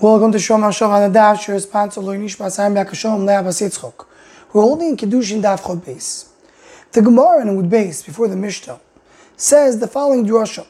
Welcome to Shom HaShav on the Daf. Your sponsor, Lo Nishmas Haim Yakashom Leah Bas Yitzchok. We're holding Kiddushin Daf Chod Beis. The Gemara in Amud Beis, before the Mishnah, says the following drasha: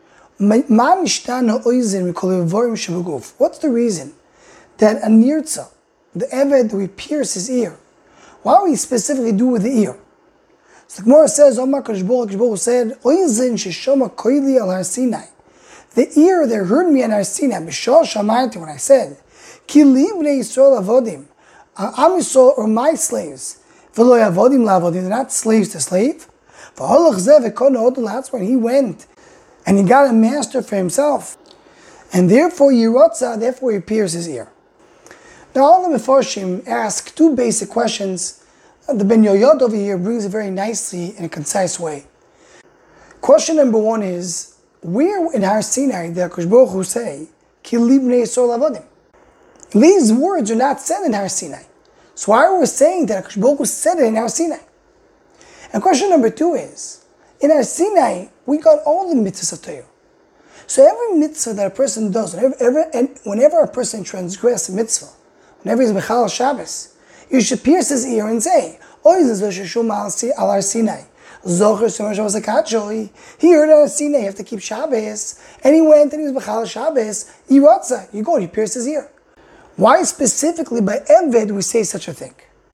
What's the reason that a nirtza, the eved, we pierce his ear? Why do we specifically do with the ear? So the Gemara says, Omar Kadosh Baruch Hu said, Oizen sheshama koili al Har Sinai. The ear that heard me on Har Sinai, B'shal Shamayati, when I said, Ki livnei Yisrael avodim, Am Yisrael are my slaves, V'lo avodim la'avodim, they're not slaves to slave. V'holach zeh v'kon odol, that's when he went, and he got a master for himself. And therefore Yirotza, therefore he pierced his ear. Now all the Mefarshim ask two basic questions. The Ben Yoyod over here brings it very nicely in a concise way. Question number one is, where in Har Sinai did HaKadosh Baruch Hu say, Ki livnei Yisrael avodim? These words are not said in Har Sinai. So why are we saying that HaKadosh Baruch Hu said it in Har Sinai? And question number two is, in Har Sinai, we got all the mitzvahs of Torah. So every mitzvah that a person does, whenever a person transgresses a mitzvah, whenever he's Bechal Shabbos, you should pierce his ear and say, Oy zeshum al Har Sinai. He heard Har Sinai, you have to keep Shabbos, and he went and he was Bechal Shabbos, Yirotza, you go and you pierce his ear. Why specifically by Eved we say such a thing?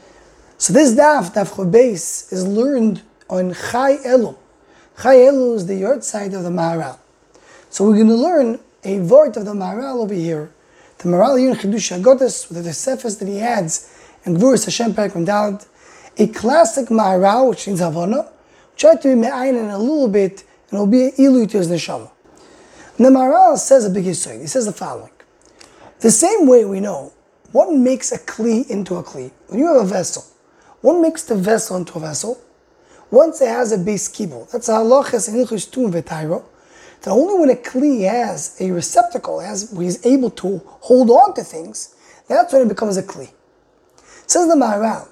So this Daf Chod Beis, is learned on Chai Elu. Chai Elu is the yard side of the Maharal. So we're going to learn a vort of the Maharal over here. The Maharal here in Chidush HaGodes, with the Sefes that he adds, and Gvuras Hashem Perek Daled, a classic Maharal, which means Havana. Try to be me'ayin in a little bit, and it'll be an ilu to his neshama. And the Maharal says a big history. He says the following: the same way we know what makes a kli into a kli. When you have a vessel, what makes the vessel into a vessel? Once it has a base kibul, that's a halachas in Ilchus Tum v'Tairo. That only when a kli has a receptacle, where he's able to hold on to things, that's when it becomes a kli. Says the Maharal,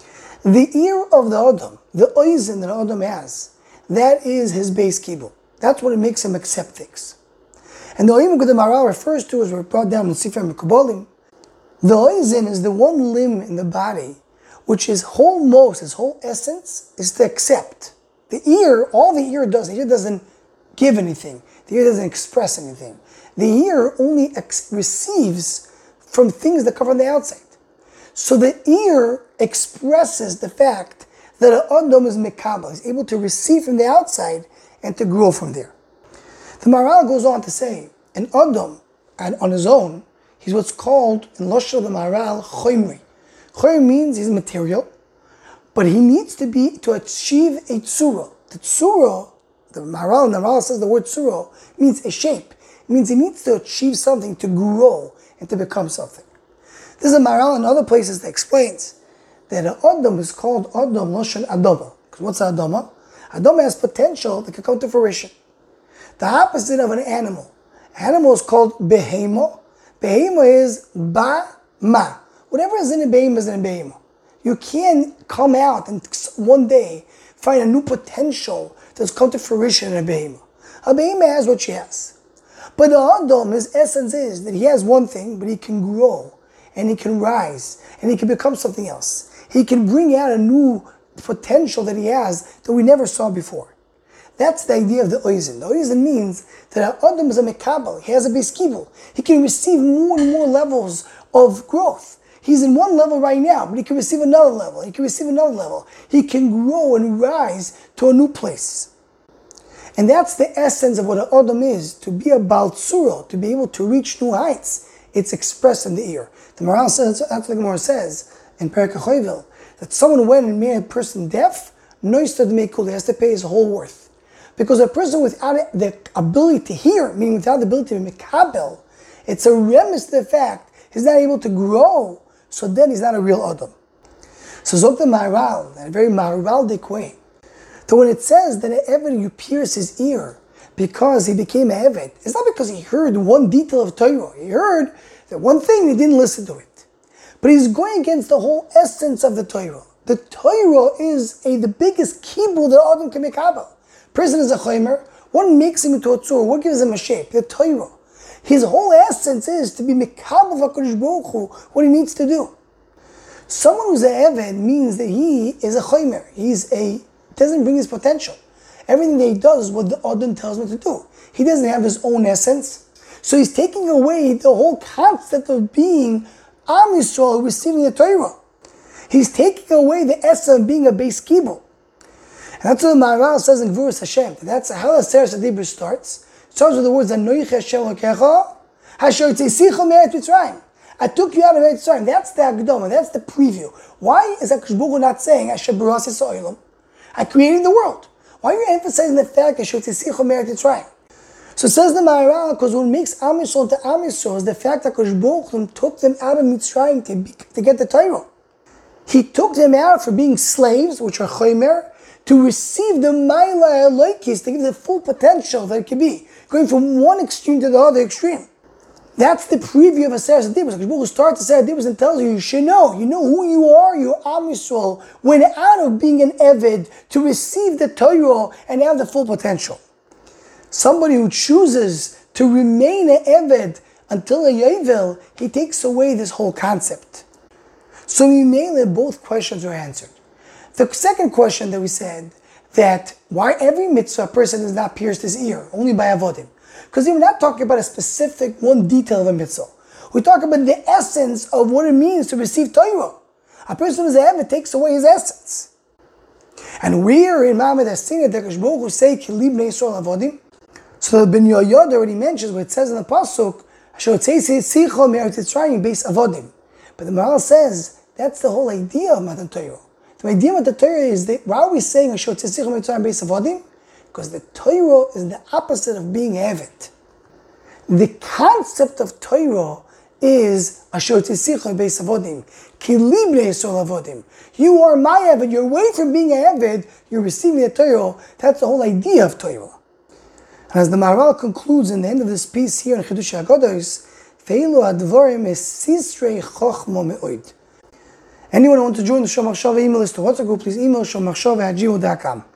the ear of the Adam, the oizen that the Adam has, that is his base kibul. That's what it makes him accept things. And the oizen that the Maharal refers to, as we're brought down in Sifra Mekubalim, the oizen is the one limb in the body which his whole essence is to accept. The ear, all the ear does, the ear doesn't give anything. The ear doesn't express anything. The ear only receives from things that come from the outside. So the ear expresses the fact that an Adam is mekabel, is able to receive from the outside and to grow from there. The Maharal goes on to say, an Adam, and on his own, he's what's called, in Lashon of the Maharal, choimri. Choimri means he's material, but he needs to achieve a tzura. The tzura, the Maharal says the word tzura, means a shape. It means he needs to achieve something, to grow, and to become something. This is a Maharal in other places that explains that an Adam is called Adam Lashon Adama. Because what's Adama? Adama has potential that can come to fruition. The opposite of an animal. Animal is called Behemo. Behemo is Ba-ma. Whatever is in a Behemo is in a Behemo. You can't come out and one day find a new potential that's come to fruition in a Behemo. A Behemo has what she has. But the Adam, his essence is that he has one thing, but he can grow. And he can rise, and he can become something else. He can bring out a new potential that he has that we never saw before. That's the idea of the oizen. The oizen means that Adam is a mekabel. He has a base kibul. He can receive more and more levels of growth. He's in one level right now, but he can receive another level. He can receive another level. He can grow and rise to a new place. And that's the essence of what an Adam is, to be a baltzuro, to be able to reach new heights. It's expressed in the ear. The Maharal says, that's what the Gemara says in Perek HaChoyvel, that someone went and made a person deaf, noised meikul, he has to pay his whole worth. Because a person without the ability to hear, meaning without the ability to be mekabel, it's a remiss to the fact he's not able to grow, so then he's not a real Adam. So Zok the Maharal, in a very Maharaldic way, that when it says that ever you pierce his ear because he became a Eved, it's not because he heard one detail of Torah. He heard that one thing, he didn't listen to it. But he's going against the whole essence of the Torah. The Torah is the biggest kibul that Adam can make. Person is a chaymer. What makes him into a tzur? What gives him a shape? The Torah. His whole essence is to be mekabel v'HaKadosh Baruch Hu, what he needs to do. Someone who's an Eved means that he is a chomer. Doesn't bring his potential. Everything that he does is what the Adon tells him to do. He doesn't have his own essence. So he's taking away the whole concept of being Am Yisrael, receiving the Torah. He's taking away the essence of being a base kibul. And that's what the Maharal says in Gvuras Hashem. That's how the Seres HaDibur starts. It starts with the words, Anochi Hashem Elokecha, Asher Tzisicha Me'eretz Mitzrayim. I took you out of Eretz Mitzrayim. That's the Akdama, that's the preview. Why is HaKadosh Baruch Hu not saying, Asher Baras Yisraelim? I created the world. Why are you emphasizing the fact that Asher Tzisicha Me'eretz Mitzrayim? So it says the Maharal, because what makes Am Yisrael to Am Yisrael is the fact that HaKadosh Baruch Hu took them out of Mitzrayim to get the Torah. He took them out for being slaves, which are chomer, to receive the Maila Eloikis, to give the full potential that it could be, going from one extreme to the other extreme. That's the preview of a Seres HaDibur. HaKadosh Baruch Hu starts the Seres HaDibur and tells you should know. You know who you are. You're Am Yisrael. Went out of being an Eved to receive the Torah and have the full potential. Somebody who chooses to remain an Eved until a Yovel, he takes away this whole concept. So mainly both questions are answered. The second question that we said, that why every mitzvah person does not pierce his ear, only by avodim. Because we're not talking about a specific one detail of a mitzvah. We talk about the essence of what it means to receive Torah. A person who's a Eved takes away his essence. And we're in Ma'amad HaSinah, that HaKadosh Baruch Hu say, Kilib Bnei Yisrael avodim. So the Ben Yoyod already mentions what it says in the Pasuk, Asher Tzisicha Me'eretz Mitzrayim Beis Avodim. But the Maharal says, that's the whole idea of Matan Torah. The idea of the Torah is that, why are we saying Asher Tzisicha Mitzrayim Beis Avodim? Because the Torah is the opposite of being Eved. The concept of Torah is Asher Tzisicha Beis Avodim. Kilib Bnei Yisrael Avodim. You are my Eved. You're away from being an Eved. You're receiving the Torah. That's the whole idea of Torah. And as the Maharal concludes in the end of this piece here in Chidushei HaGados, Ve'elu advarim es sisrei chochma me'od. Anyone who wants to join the Shomachshava email list or WhatsApp group, please email shomachshava@gmail.com.